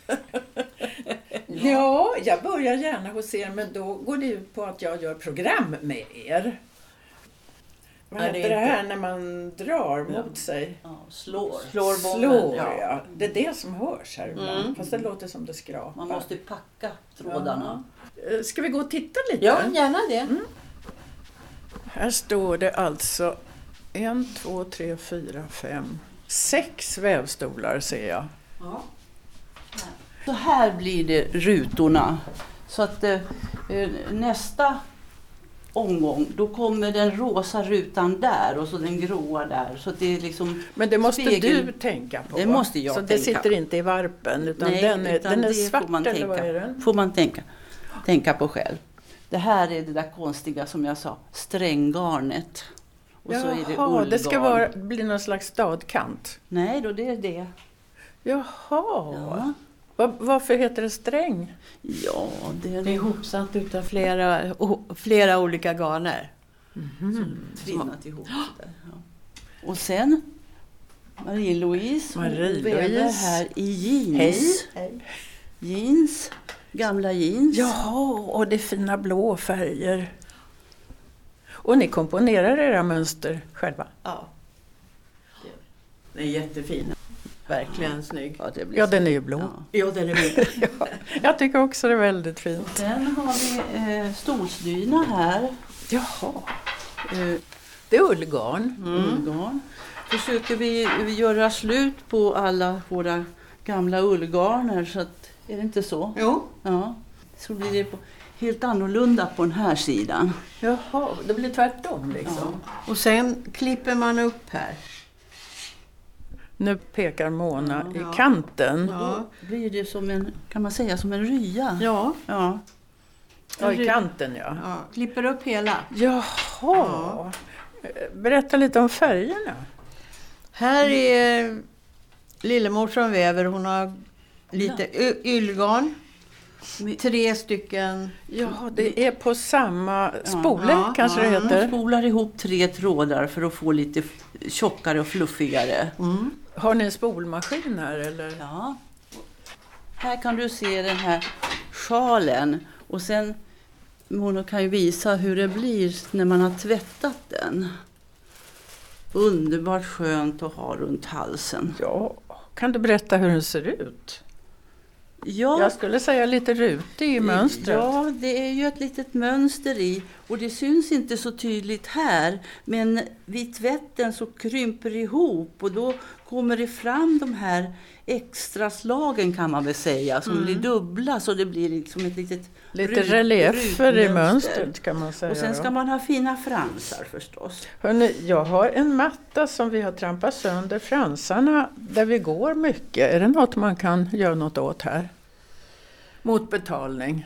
[SPEAKER 1] Ja, jag börjar gärna hos er. Men då går det ut på att jag gör program med er. Vad
[SPEAKER 2] Ja,
[SPEAKER 1] heter
[SPEAKER 2] det
[SPEAKER 1] det,
[SPEAKER 2] är
[SPEAKER 1] här
[SPEAKER 2] inte-
[SPEAKER 1] när man drar mot sig?
[SPEAKER 3] Ja, slår.
[SPEAKER 2] Slår bomben.
[SPEAKER 1] Slår,
[SPEAKER 2] ja.
[SPEAKER 1] ja. Det är det som hörs här ibland.
[SPEAKER 2] Mm.
[SPEAKER 1] Fast det låter som det skrapar.
[SPEAKER 3] Man måste packa trådarna.
[SPEAKER 1] Eh, Ska vi gå och titta lite?
[SPEAKER 2] Ja, gärna det.
[SPEAKER 1] Här står det alltså en, två, tre, fyra, fem, sex vävstolar ser jag.
[SPEAKER 3] Ja. Så här blir det rutorna. Så att eh, nästa omgång, då kommer den rosa rutan där och så den gråa där. Så att det är liksom
[SPEAKER 1] Men det måste
[SPEAKER 3] spegel.
[SPEAKER 1] du tänka på.
[SPEAKER 3] Det måste jag
[SPEAKER 1] Så det
[SPEAKER 3] tänka.
[SPEAKER 1] sitter inte i varpen utan
[SPEAKER 3] Nej,
[SPEAKER 1] den är,
[SPEAKER 3] utan
[SPEAKER 1] den är
[SPEAKER 3] det
[SPEAKER 1] svart
[SPEAKER 3] får man
[SPEAKER 1] eller
[SPEAKER 3] tänka.
[SPEAKER 1] vad är den?
[SPEAKER 3] Får man tänka, tänka på själv. Det här är det där konstiga som jag sa, stränggarnet. Och så är det
[SPEAKER 1] Jaha,
[SPEAKER 3] ullgarn.
[SPEAKER 1] det ska vara, bli någon slags stadkant.
[SPEAKER 3] Nej då, det är det.
[SPEAKER 1] Jaha,
[SPEAKER 3] Ja,
[SPEAKER 1] Var, varför heter det sträng?
[SPEAKER 3] ja det är
[SPEAKER 2] Det är ihopsatt utav flera, o- flera olika garner.
[SPEAKER 3] tvinnat ihop. Det där, ja. Och sen Marie-Louise, hon
[SPEAKER 1] Marie-Louise.
[SPEAKER 3] väver här i jeans.
[SPEAKER 1] Hej.
[SPEAKER 3] Jeans, gamla jeans.
[SPEAKER 1] Jaha, och det är fina blå färger. Och ni komponerar era mönster själva?
[SPEAKER 2] Ja. Den är jättefin. Verkligen snygg.
[SPEAKER 3] Ja, det blir
[SPEAKER 1] Ja,
[SPEAKER 3] så.
[SPEAKER 1] den är ju blå.
[SPEAKER 3] Ja.
[SPEAKER 2] Ja, den är blå.
[SPEAKER 1] Ja, jag tycker också det är väldigt fint.
[SPEAKER 3] Sen har vi eh, stolsdyna här.
[SPEAKER 1] Jaha, eh, det är ullgarn.
[SPEAKER 3] Ullgarn. Försöker vi, vi göra slut på alla våra gamla ullgarner, så att, är det inte så?
[SPEAKER 2] Jo.
[SPEAKER 3] Ja. Så blir det på, helt annorlunda på den här sidan.
[SPEAKER 1] Jaha, det blir tvärtom liksom.
[SPEAKER 2] Och sen klipper man upp här.
[SPEAKER 1] Nu pekar Mona
[SPEAKER 2] Ja.
[SPEAKER 1] i kanten.
[SPEAKER 2] Ja.
[SPEAKER 3] Då blir det som en, kan man säga, som en rya.
[SPEAKER 2] Ja.
[SPEAKER 3] Ja.
[SPEAKER 1] Ja, i kanten ja.
[SPEAKER 2] ja. Klipper upp hela.
[SPEAKER 1] Jaha. Berätta lite om färgerna.
[SPEAKER 2] Här är Lillemor som väver. Hon har lite y- yllgarn. Tre stycken.
[SPEAKER 1] Ja, det är på samma spole
[SPEAKER 2] Ja,
[SPEAKER 1] kanske
[SPEAKER 2] ja.
[SPEAKER 1] det
[SPEAKER 3] Man
[SPEAKER 1] heter.
[SPEAKER 3] spolar ihop tre trådar för att få lite f- tjockare och fluffigare.
[SPEAKER 2] Mm.
[SPEAKER 1] Har ni en spolmaskin här eller?
[SPEAKER 3] Ja. Här kan du se den här sjalen. Och sen, Mona kan ju visa hur det blir när man har tvättat den. Underbart skönt att ha runt halsen.
[SPEAKER 1] Ja, kan du berätta hur den ser ut?
[SPEAKER 3] Ja,
[SPEAKER 1] Jag skulle säga lite rutig i mönstret.
[SPEAKER 3] Ja, det är ju ett litet mönster i. Och det syns inte så tydligt här. Men vid tvätten så krymper det ihop. Och då kommer det fram de här extra slagen, kan man väl säga. Som blir dubbla, så det blir liksom ett litet
[SPEAKER 1] Lite
[SPEAKER 3] rut-
[SPEAKER 1] reliefer i
[SPEAKER 3] rutmönster.
[SPEAKER 1] mönstret kan man säga.
[SPEAKER 3] Och sen ska
[SPEAKER 1] då.
[SPEAKER 3] man ha fina fransar förstås.
[SPEAKER 1] Hörrni, jag har en matta som vi har trampat sönder fransarna där vi går mycket. Är det något man kan göra något åt här? Mot betalning.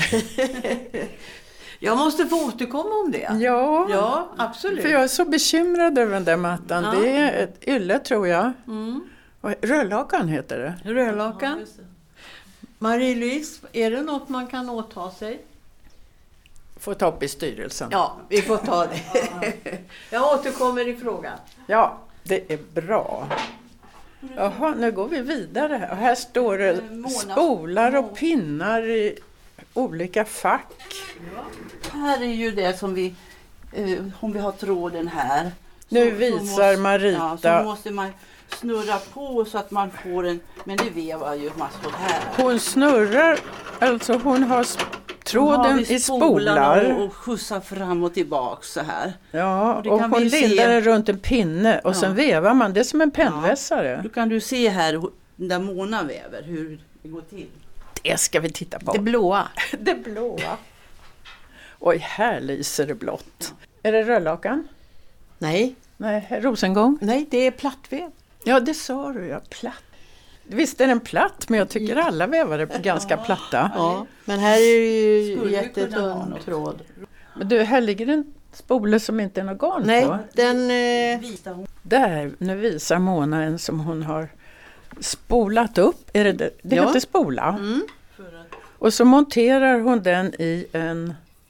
[SPEAKER 2] Jag måste få återkomma om det.
[SPEAKER 1] Ja,
[SPEAKER 2] Ja, absolut.
[SPEAKER 1] för jag är så bekymrad över den där mattan.
[SPEAKER 2] Ja.
[SPEAKER 1] Det är ett ylle tror jag.
[SPEAKER 2] Mm.
[SPEAKER 1] Och rödlakan heter det.
[SPEAKER 2] Rödlakan. Marie-Louise, är det något man kan åta sig?
[SPEAKER 1] Får ta upp i styrelsen.
[SPEAKER 2] Ja, vi får ta det. Jag återkommer i frågan.
[SPEAKER 1] Ja, det är bra. Jaha, nu går vi vidare här. Och här står det spolar och pinnar i olika fack.
[SPEAKER 3] Här är ju det som vi, eh, om vi har tråden här.
[SPEAKER 1] Nu
[SPEAKER 3] så
[SPEAKER 1] visar
[SPEAKER 3] måste,
[SPEAKER 1] Marita.
[SPEAKER 3] Ja, så måste man snurra på så att man får en, men det vevar ju massor här.
[SPEAKER 1] Hon snurrar, alltså hon har sp- tråden
[SPEAKER 3] Har vi
[SPEAKER 1] i
[SPEAKER 3] spolarna
[SPEAKER 1] spolar.
[SPEAKER 3] Och, och skjutsar fram och tillbaka så här.
[SPEAKER 1] Ja,
[SPEAKER 3] och det
[SPEAKER 1] och
[SPEAKER 3] kan
[SPEAKER 1] hon
[SPEAKER 3] vi se.
[SPEAKER 1] lindar den runt en pinne och
[SPEAKER 3] Ja.
[SPEAKER 1] sen vevar man. Det är som en pennvässare.
[SPEAKER 3] Då kan du se här hur- där Mona väver, hur det går till.
[SPEAKER 1] Det ska vi titta på.
[SPEAKER 2] Det blåa.
[SPEAKER 1] Det blåa. Oj, här lyser det blått. Är det rödlakan?
[SPEAKER 2] Nej,
[SPEAKER 1] Nej, rosengång?
[SPEAKER 2] nej, det är plattväv.
[SPEAKER 1] Ja, det sa du ja. Platt. Visst är den platt, men jag tycker alla vävar är ganska platta.
[SPEAKER 2] Ja, men här är det ju
[SPEAKER 3] Skulle
[SPEAKER 2] jättetunn
[SPEAKER 3] kunna
[SPEAKER 2] tråd.
[SPEAKER 1] Men du, här ligger en spole som inte är något garn
[SPEAKER 2] Nej,
[SPEAKER 1] på.
[SPEAKER 2] den... Eh,
[SPEAKER 3] Vita hon.
[SPEAKER 1] Där, nu visar Mona en som hon har spolat upp. Är det det? Det
[SPEAKER 2] Ja.
[SPEAKER 1] heter spola.
[SPEAKER 2] mm.
[SPEAKER 3] För att,
[SPEAKER 1] Och så monterar hon den i en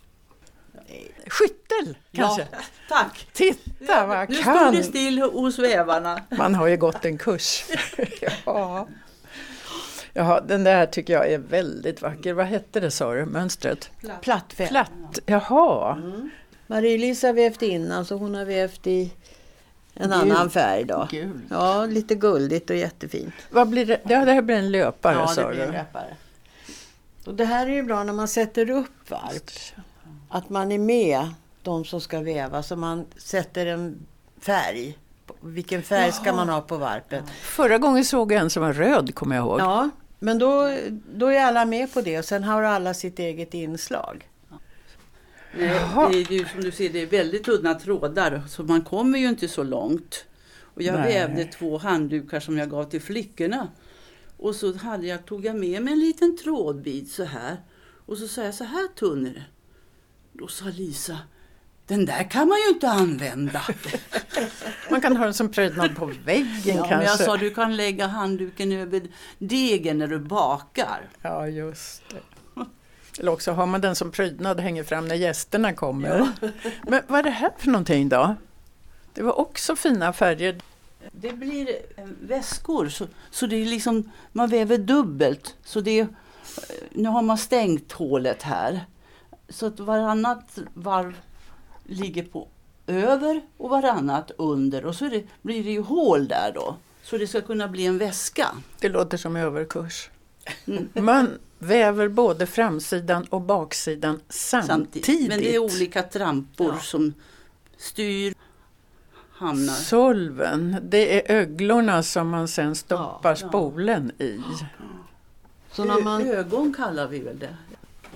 [SPEAKER 1] skyttel kanske.
[SPEAKER 3] ja, tack.
[SPEAKER 1] Titta vad
[SPEAKER 3] Nu stod
[SPEAKER 1] kan!
[SPEAKER 3] det still hos vävarna.
[SPEAKER 1] Man har ju gått en kurs. ja. Jaha, den där tycker jag är väldigt vacker. Vad hette det, sa du, mönstret?
[SPEAKER 2] Plattfält.
[SPEAKER 1] Platt, jaha.
[SPEAKER 2] Mm. Marie-Lisa har vävt innan, så hon har vävt i en
[SPEAKER 1] Gul.
[SPEAKER 2] annan färg då.
[SPEAKER 1] Gul.
[SPEAKER 2] Ja, lite guldigt och jättefint.
[SPEAKER 1] Vad blir det? Ja, det här blir en löpare,
[SPEAKER 2] Ja,
[SPEAKER 1] sa
[SPEAKER 2] det blir
[SPEAKER 1] du.
[SPEAKER 2] en löpare. Och det här är ju bra när man sätter upp varp. Att man är med de som ska väva, så man sätter en färg. Vilken färg ska man ha på varpet?
[SPEAKER 1] Förra gången såg jag en som var röd, kommer jag ihåg.
[SPEAKER 2] Ja, men då, då är alla med på det och sen har alla sitt eget inslag.
[SPEAKER 3] Nej,
[SPEAKER 1] Jaha.
[SPEAKER 3] det är ju som du ser, det är väldigt tunna trådar så man kommer ju inte så långt. Och jag
[SPEAKER 1] Nej.
[SPEAKER 3] vävde två handdukar som jag gav till flickorna. Och så hade jag, tog jag med mig en liten trådbit så här. Och så sa jag, så här tunn är det. Då sa Lisa, den där kan man ju inte använda.
[SPEAKER 1] Man kan ha den som prydnad på väggen
[SPEAKER 3] Ja,
[SPEAKER 1] kanske.
[SPEAKER 3] men jag sa, du kan lägga handduken över degen när du bakar.
[SPEAKER 1] Ja, just det. Eller också har man den som prydnad hänger fram när gästerna kommer. Men vad är det här för någonting då? Det var också fina färger.
[SPEAKER 3] Det blir eh, väskor så, så det är liksom, man väver dubbelt. Så det är, nu har man stängt hålet här. Så att varannat varv ligger på över och varannat under. Och så är det, blir det ju hål där då. Så det ska kunna bli en väska.
[SPEAKER 1] Det låter som överkurs.
[SPEAKER 3] Mm.
[SPEAKER 1] Man väver både framsidan och baksidan samtidigt.
[SPEAKER 3] Men det är olika trampor
[SPEAKER 2] Ja.
[SPEAKER 3] som styr, hamnar.
[SPEAKER 1] Solven, det är öglorna som man sen stoppar
[SPEAKER 3] Ja.
[SPEAKER 1] spolen i.
[SPEAKER 2] Så när man
[SPEAKER 3] Ö- ögon kallar vi väl det.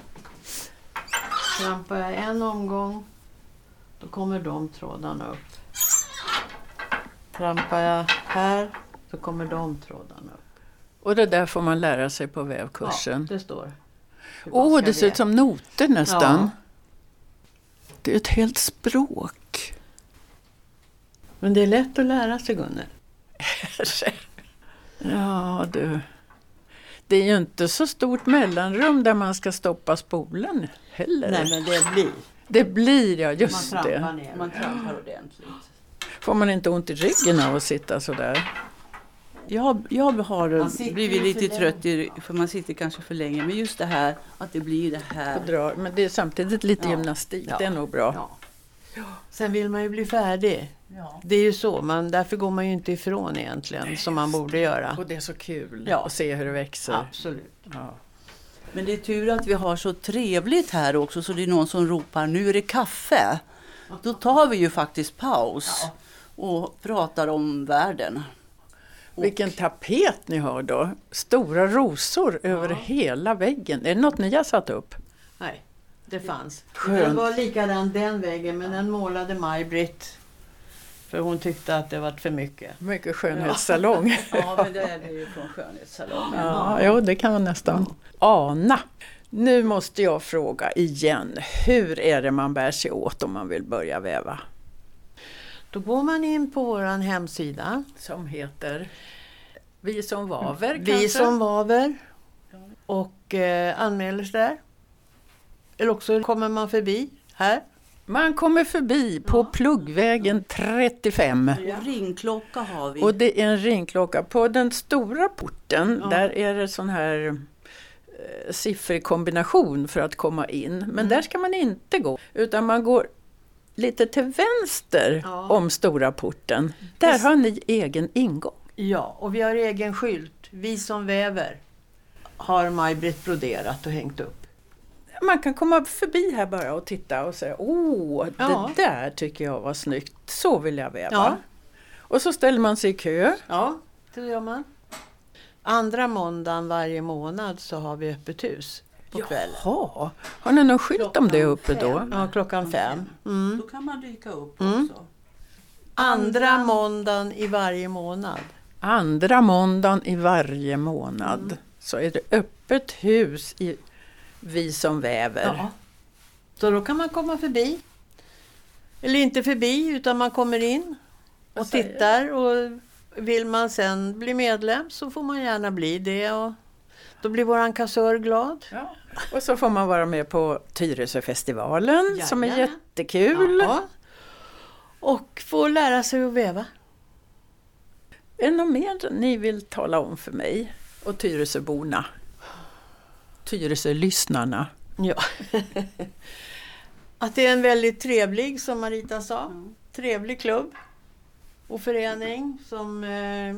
[SPEAKER 2] trampar jag en omgång, då kommer de trådarna upp. Trampar jag här, så kommer de trådarna upp.
[SPEAKER 1] Och det där får man lära sig på
[SPEAKER 2] Ja,
[SPEAKER 1] vävkursen.
[SPEAKER 2] det står. hur
[SPEAKER 1] Åh,
[SPEAKER 2] man ska
[SPEAKER 1] det ser ut
[SPEAKER 2] väva.
[SPEAKER 1] som noter nästan.
[SPEAKER 2] Ja.
[SPEAKER 1] Det är ett helt språk.
[SPEAKER 2] Men det är lätt att lära sig, Gunnel.
[SPEAKER 1] Ja, du. Det är ju inte så stort mellanrum där man ska stoppa spolen heller.
[SPEAKER 2] Nej, men det blir.
[SPEAKER 1] Det blir, ja,
[SPEAKER 2] Man
[SPEAKER 1] just
[SPEAKER 2] trampar
[SPEAKER 1] det.
[SPEAKER 2] ner.
[SPEAKER 3] Man trampar ordentligt.
[SPEAKER 1] Får man inte ont i ryggen av att sitta så där?
[SPEAKER 3] Jag, jag har
[SPEAKER 2] Man sitter
[SPEAKER 3] blivit
[SPEAKER 2] ju
[SPEAKER 3] lite
[SPEAKER 2] för
[SPEAKER 3] trött i, för man sitter kanske för länge. Men just det här, att det blir det här.
[SPEAKER 1] Och drar. Men det är samtidigt lite
[SPEAKER 2] Ja.
[SPEAKER 1] gymnastik,
[SPEAKER 2] Ja.
[SPEAKER 1] det är nog bra.
[SPEAKER 2] Ja. Sen vill man ju bli färdig.
[SPEAKER 3] Ja.
[SPEAKER 2] Det är ju så, man, därför går man ju inte ifrån egentligen, som man borde göra.
[SPEAKER 1] Och det är så kul
[SPEAKER 2] Ja.
[SPEAKER 1] att se hur det växer.
[SPEAKER 2] Absolut.
[SPEAKER 1] Ja.
[SPEAKER 3] Men det är tur att vi har så trevligt här också, så det är någon som ropar, nu är det kaffe. Då tar vi ju faktiskt paus och pratar om världen. Och
[SPEAKER 1] Vilken tapet ni har då. Stora rosor över hela väggen. Är det något ni har satt upp?
[SPEAKER 2] Nej, det fanns.
[SPEAKER 1] Skönt.
[SPEAKER 2] Det var likadant den väggen, men den målade Maj-Britt. För hon tyckte att det var för mycket.
[SPEAKER 1] Mycket skönhetssalong.
[SPEAKER 3] Ja, men det är det ju från skönhetssalongen.
[SPEAKER 1] Ja, jo, det kan man nästan ana. Nu måste jag fråga igen. Hur är det man bär sig åt om man vill börja väva?
[SPEAKER 2] Då går man in på vår hemsida.
[SPEAKER 1] Som heter Vi som vaver
[SPEAKER 2] Vi
[SPEAKER 1] kanske?
[SPEAKER 2] som vaver. Och eh, anmäler sig där. Eller också kommer man förbi här.
[SPEAKER 1] Man kommer förbi på Pluggvägen trettiofem.
[SPEAKER 3] Och ringklocka har vi.
[SPEAKER 1] Och det är en ringklocka. På den stora porten,
[SPEAKER 2] Ja.
[SPEAKER 1] där är det sån här eh, sifferkombination för att komma in. Men
[SPEAKER 2] Mm.
[SPEAKER 1] där ska man inte gå. Utan man går lite till vänster
[SPEAKER 2] Ja.
[SPEAKER 1] om stora porten. Där
[SPEAKER 2] Precis.
[SPEAKER 1] har ni egen ingång.
[SPEAKER 2] Ja, och vi har egen skylt. Vi som väver har Maj-Britt broderat och hängt upp.
[SPEAKER 1] Man kan komma förbi här bara och titta och säga åh,
[SPEAKER 2] Ja.
[SPEAKER 1] det där tycker jag var snyggt. Så vill jag väva.
[SPEAKER 2] Ja.
[SPEAKER 1] Och så ställer man sig i kö.
[SPEAKER 2] Ja, det gör man. Andra måndagen varje månad så har vi öppet hus på kvällen.
[SPEAKER 1] Jaha, har ni någon skylt om det uppe då?
[SPEAKER 3] Klockan
[SPEAKER 2] Ja, klockan fem. Mm.
[SPEAKER 3] Då kan man dyka upp
[SPEAKER 2] Mm.
[SPEAKER 3] också.
[SPEAKER 2] Andra måndagen i varje månad.
[SPEAKER 1] Andra måndagen i varje månad
[SPEAKER 2] Mm.
[SPEAKER 1] så är det öppet hus i Vi som väver.
[SPEAKER 2] Ja. Så då kan man komma förbi. Eller inte förbi, utan man kommer in
[SPEAKER 1] Vad
[SPEAKER 2] och
[SPEAKER 1] säger
[SPEAKER 2] tittar. Och vill man sen bli medlem så får man gärna bli det. Och då blir våran kassör glad.
[SPEAKER 1] Ja. Och så får man vara med på Tyresöfestivalen som är
[SPEAKER 2] Jajamän.
[SPEAKER 1] jättekul.
[SPEAKER 2] Ja. Och få lära sig att väva.
[SPEAKER 1] Är det något mer ni vill tala om för mig och Tyresöborna? Tyresö-lyssnarna.
[SPEAKER 2] Ja. Att det är en väldigt trevlig, som Marita sa,
[SPEAKER 3] Mm.
[SPEAKER 2] trevlig klubb och förening som eh,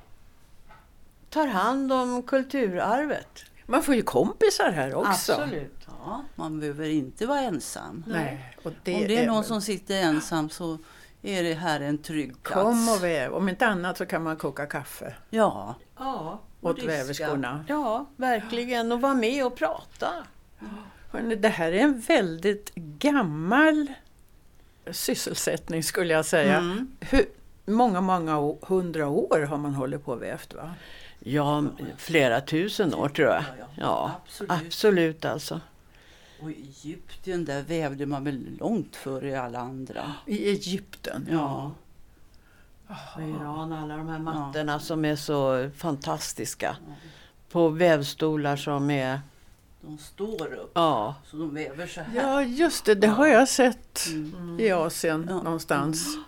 [SPEAKER 2] tar hand om kulturarvet.
[SPEAKER 1] Man får ju kompisar här också.
[SPEAKER 2] Absolut.
[SPEAKER 3] Ja, man behöver inte vara ensam.
[SPEAKER 1] Nej, och det
[SPEAKER 3] Om det är någon
[SPEAKER 1] väl-
[SPEAKER 3] som sitter ensam så är det här en trygg plats.
[SPEAKER 1] Kom och väv. Om inte annat så kan man koka kaffe
[SPEAKER 3] Ja,
[SPEAKER 2] Ja,
[SPEAKER 3] och
[SPEAKER 1] åt
[SPEAKER 3] diska.
[SPEAKER 1] väverskorna.
[SPEAKER 2] ja, verkligen. Och vara med och prata.
[SPEAKER 1] Hörrni, det här är en väldigt gammal sysselsättning skulle jag säga.
[SPEAKER 2] Mm.
[SPEAKER 1] Hur många, många å- hundra år har man hållit på och vävt, va?
[SPEAKER 2] Ja, flera tusen år tror jag.
[SPEAKER 3] Ja, ja.
[SPEAKER 2] Ja,
[SPEAKER 3] Absolut.
[SPEAKER 2] absolut alltså.
[SPEAKER 3] Och i Egypten där vävde man väl långt före alla andra.
[SPEAKER 1] I Egypten.
[SPEAKER 3] Ja.
[SPEAKER 2] Och Iran, alla de här mattorna som är så fantastiska. På vävstolar som är,
[SPEAKER 3] De står upp
[SPEAKER 2] ja.
[SPEAKER 3] så de väver så här.
[SPEAKER 1] Ja, just det. Det har jag sett
[SPEAKER 3] Mm.
[SPEAKER 1] i Asien
[SPEAKER 3] Ja.
[SPEAKER 1] någonstans.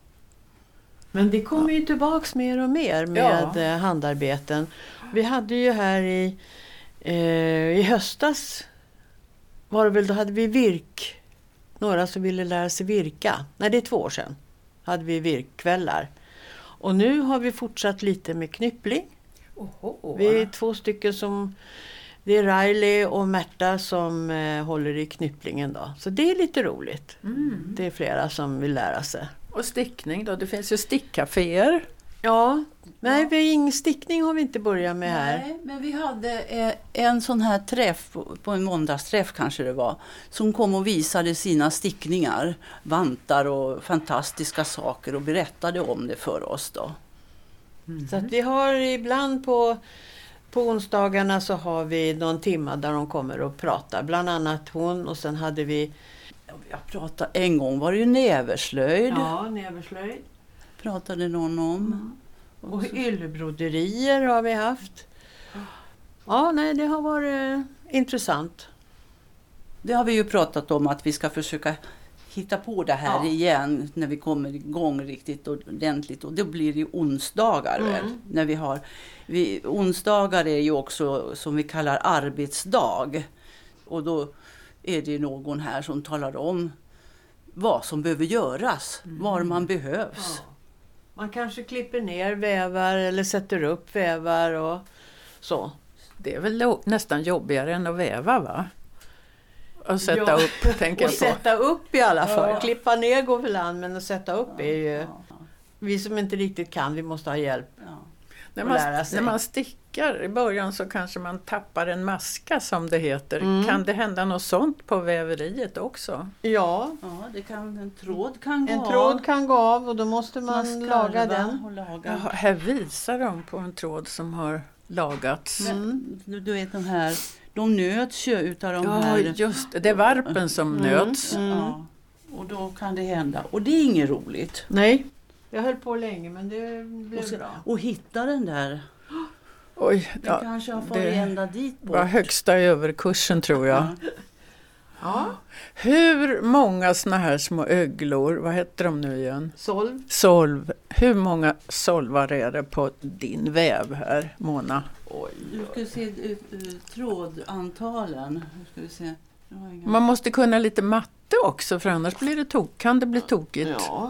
[SPEAKER 2] Men det kommer ju tillbaks mer och mer med
[SPEAKER 1] Ja.
[SPEAKER 2] eh, handarbeten. Vi hade ju här i, eh, i höstas, var det väl, då hade vi virk. Några som ville lära sig virka. Nej, det är två år sedan. Hade vi virkkvällar. Och nu har vi fortsatt lite med knyppling.
[SPEAKER 1] Oho.
[SPEAKER 2] Vi är två stycken som, det är Riley och Märta som eh, håller i knypplingen då. Så det är lite roligt.
[SPEAKER 1] Mm.
[SPEAKER 2] Det är flera som vill lära sig.
[SPEAKER 1] Och stickning då? Det finns ju stickcaféer.
[SPEAKER 2] Ja, nej, vi har ingen stickning har vi inte börjat med här.
[SPEAKER 3] Nej, men vi hade eh, en sån här träff, på- på en måndagsträff kanske det var, som kom och visade sina stickningar, vantar och fantastiska saker och berättade om det för oss då.
[SPEAKER 2] Så att vi har ibland på, på onsdagarna så har vi någon timma där de kommer och pratar. Bland annat hon, och sen hade vi
[SPEAKER 3] Jag pratade, en gång var det ju näverslöjd,
[SPEAKER 2] ja, näverslöjd.
[SPEAKER 3] pratade någon om.
[SPEAKER 2] Och yllebroderier har vi haft. Ja, nej, det har varit intressant.
[SPEAKER 3] Det har vi ju pratat om att vi ska försöka hitta på det här
[SPEAKER 2] Ja.
[SPEAKER 3] igen när vi kommer igång riktigt ordentligt. Och det blir ju onsdagar
[SPEAKER 2] Mm.
[SPEAKER 3] väl. När vi har, vi, onsdagar är ju också som vi kallar arbetsdag. Och då är det någon här som talar om vad som behöver göras. Var man behövs.
[SPEAKER 2] Ja. Man kanske klipper ner vävar eller sätter upp vävar och så.
[SPEAKER 1] Det är väl lo- nästan jobbigare än att väva, va? Och sätta
[SPEAKER 2] Ja.
[SPEAKER 1] upp, tänker
[SPEAKER 2] Och
[SPEAKER 1] jag på.
[SPEAKER 2] sätta upp i alla fall.
[SPEAKER 1] Ja.
[SPEAKER 2] Klippa ner går väl an, men att sätta upp är ju...
[SPEAKER 3] Ja,
[SPEAKER 2] Vi som inte riktigt kan, vi måste ha hjälp.
[SPEAKER 3] ja.
[SPEAKER 1] När
[SPEAKER 2] och
[SPEAKER 1] man,
[SPEAKER 2] lära sig.
[SPEAKER 1] när man stickar i början så kanske man tappar en maska som det heter.
[SPEAKER 2] Mm.
[SPEAKER 1] Kan det hända något sånt på väveriet också?
[SPEAKER 2] Ja,
[SPEAKER 3] Ja, det kan, en tråd kan gå
[SPEAKER 2] en
[SPEAKER 3] av.
[SPEAKER 2] tråd kan gå av och då måste man
[SPEAKER 3] skarva
[SPEAKER 2] laga den.
[SPEAKER 3] Och laga.
[SPEAKER 1] Jaha, här visar de på en tråd som har lagats.
[SPEAKER 2] Mm.
[SPEAKER 3] Du, du vet de här, de nöts ju utav de
[SPEAKER 1] Ja,
[SPEAKER 3] här.
[SPEAKER 1] just det. Det är varpen som
[SPEAKER 2] Mm.
[SPEAKER 1] nöts.
[SPEAKER 2] Mm.
[SPEAKER 3] Ja, och då kan det hända. Och det är inget roligt.
[SPEAKER 2] Nej. Jag höll på länge men det
[SPEAKER 3] Och,
[SPEAKER 2] blev
[SPEAKER 3] så,
[SPEAKER 2] bra.
[SPEAKER 3] och hitta den där.
[SPEAKER 1] Oj,
[SPEAKER 3] Du
[SPEAKER 1] ja,
[SPEAKER 3] kanske har fått
[SPEAKER 1] det
[SPEAKER 3] ända dit
[SPEAKER 1] var
[SPEAKER 3] bort.
[SPEAKER 1] högsta överkursen tror jag.
[SPEAKER 3] Ja.
[SPEAKER 2] Ja.
[SPEAKER 1] Hur många såna här små öglor, vad heter de nu igen?
[SPEAKER 2] Solv.
[SPEAKER 1] Solv. Hur många solvar är det på din väv här, Mona?
[SPEAKER 2] Oj.
[SPEAKER 3] Du ska se uh, uh, trådantalen. Nu ska vi se. Jag har inga-
[SPEAKER 1] Man måste kunna lite matte också för annars blir det tok- kan det bli tokigt.
[SPEAKER 2] Ja.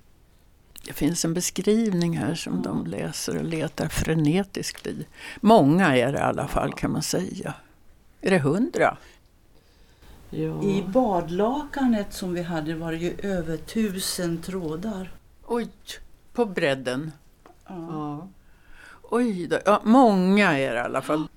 [SPEAKER 1] Det finns en beskrivning här som de läser och letar frenetiskt i. Många är det i alla fall kan man säga. Är det hundra?
[SPEAKER 2] Ja.
[SPEAKER 3] I badlakanet som vi hade var det ju över tusen trådar.
[SPEAKER 1] Oj, på bredden.
[SPEAKER 3] Ja.
[SPEAKER 2] Ja.
[SPEAKER 1] Oj då. Ja, många är det i alla fall.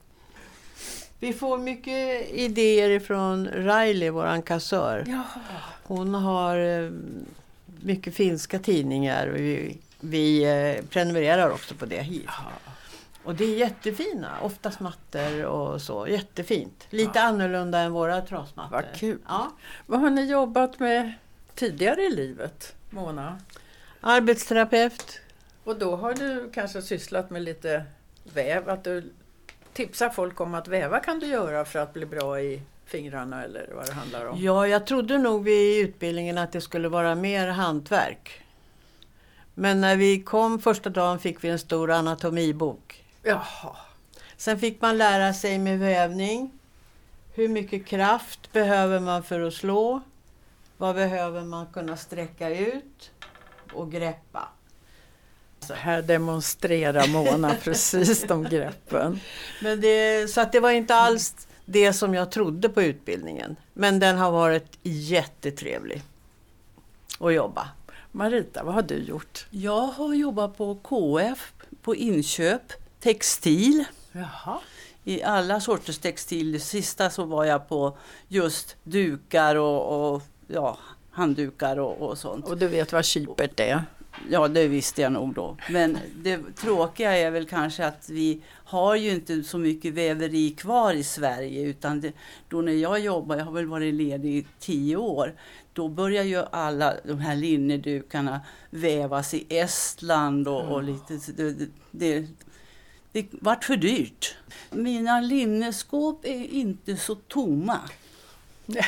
[SPEAKER 2] Vi får mycket idéer från Riley, våran kassör.
[SPEAKER 1] Ja.
[SPEAKER 2] Hon har eh, mycket finska tidningar och vi vi eh, prenumererar också på det hit. Och det är jättefina, oftast mattor och så, jättefint. Lite ja. annorlunda än våra trasmattor.
[SPEAKER 1] Vad kul.
[SPEAKER 2] Ja.
[SPEAKER 1] Vad har ni jobbat med tidigare i livet, Mona?
[SPEAKER 2] Arbetsterapeut.
[SPEAKER 1] Och då har du kanske sysslat med lite väv, att du tipsar folk om att väva kan du göra för att bli bra i fingrarna eller vad det handlar om.
[SPEAKER 2] Ja, jag trodde nog vid utbildningen att det skulle vara mer hantverk. Men när vi kom första dagen fick vi en stor anatomibok.
[SPEAKER 1] Jaha.
[SPEAKER 2] Sen fick man lära sig med vävning. Hur mycket kraft behöver man för att slå? Vad behöver man kunna sträcka ut och greppa?
[SPEAKER 1] Så här demonstrerar Mona precis de greppen.
[SPEAKER 2] Men det, så att det var inte alls det som jag trodde på utbildningen. Men den har varit jättetrevlig att jobba.
[SPEAKER 1] Marita, vad har du gjort?
[SPEAKER 3] Jag har jobbat på K F, på inköp, textil.
[SPEAKER 1] Jaha.
[SPEAKER 3] I alla sorters textil. Det sista så var jag på just dukar och, och ja, handdukar och, och sånt.
[SPEAKER 1] Och du vet vad kypert är?
[SPEAKER 3] Ja, det visste jag nog då. Men det tråkiga är väl kanske att vi har ju inte så mycket väveri kvar i Sverige. Utan det, då när jag jobbar, jag har väl varit ledig i tio år. Då börjar ju alla de här linnedukarna vävas i Estland och, och lite... Det, det, det, det vart för dyrt. Mina linneskåp är inte så tomma.
[SPEAKER 1] Nej.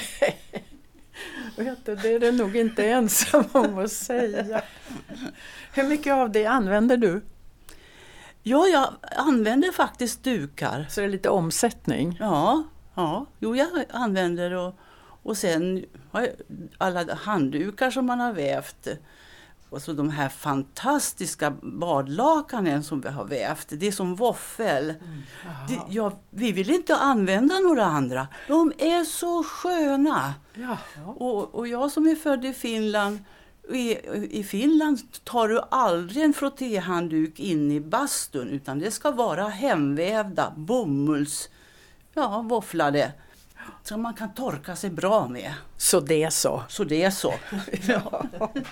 [SPEAKER 1] Vet du, det är det nog inte ensam om att säga. Hur mycket av det använder du?
[SPEAKER 3] Ja, jag använder faktiskt dukar.
[SPEAKER 1] Så det är lite omsättning?
[SPEAKER 3] Ja, ja. Jo, jag använder och, och sen alla handdukar som man har vävt. Och så de här fantastiska badlakanen som vi har vävt. Det är som våffel. Mm. Det, ja, vi vill inte använda några andra. De är så sköna.
[SPEAKER 1] Ja.
[SPEAKER 3] Och, och jag som är född i Finland. I, I Finland tar du aldrig en frottéhandduk in i bastun. Utan det ska vara hemvävda, bomulls, ja, våfflade. Så man kan torka sig bra med.
[SPEAKER 1] Så det är så.
[SPEAKER 3] Så det är så.
[SPEAKER 1] Ja.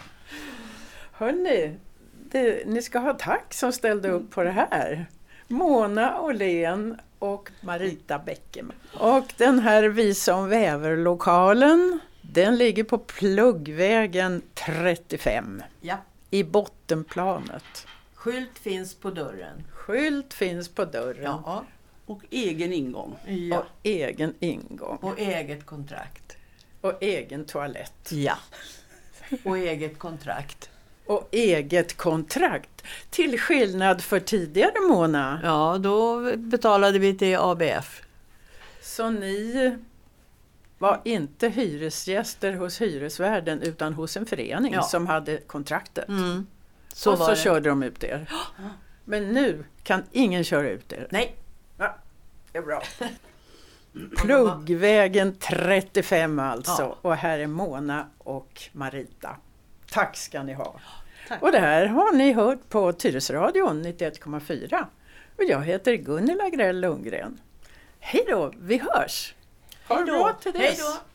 [SPEAKER 1] Hörrni, det, ni ska ha tack som ställde upp på det här. Mona Åhlén och Marita Bäckeman. Och den här Visa om väverlokalen, den ligger på Pluggvägen trettiofem.
[SPEAKER 2] Ja.
[SPEAKER 1] I bottenplanet.
[SPEAKER 2] Skylt finns på dörren.
[SPEAKER 1] Skylt finns på dörren.
[SPEAKER 2] Ja.
[SPEAKER 3] Och egen ingång.
[SPEAKER 2] Ja.
[SPEAKER 1] Och egen ingång.
[SPEAKER 2] Och eget kontrakt.
[SPEAKER 1] Och egen toalett.
[SPEAKER 2] Ja. Och eget kontrakt.
[SPEAKER 1] Och eget kontrakt. Till skillnad för tidigare, Mona.
[SPEAKER 2] Ja, då betalade vi till A B F.
[SPEAKER 1] Så ni var inte hyresgäster hos hyresvärden utan hos en förening ja. som hade kontraktet.
[SPEAKER 2] Mm. Så
[SPEAKER 1] och så
[SPEAKER 2] var det.
[SPEAKER 1] körde de ut er. Men nu kan ingen köra ut er.
[SPEAKER 2] Nej.
[SPEAKER 1] Ja, det är bra. Pluggvägen trettiofem alltså. Ja. Och här är Mona och Marita. Tack ska ni ha. Tack. Och det här har ni hört på Tyresöradion nittioett komma fyra. Och jag heter Gunilla Grell Lundgren. Hej då, vi hörs. Ha det bra till dess.
[SPEAKER 2] Hej då.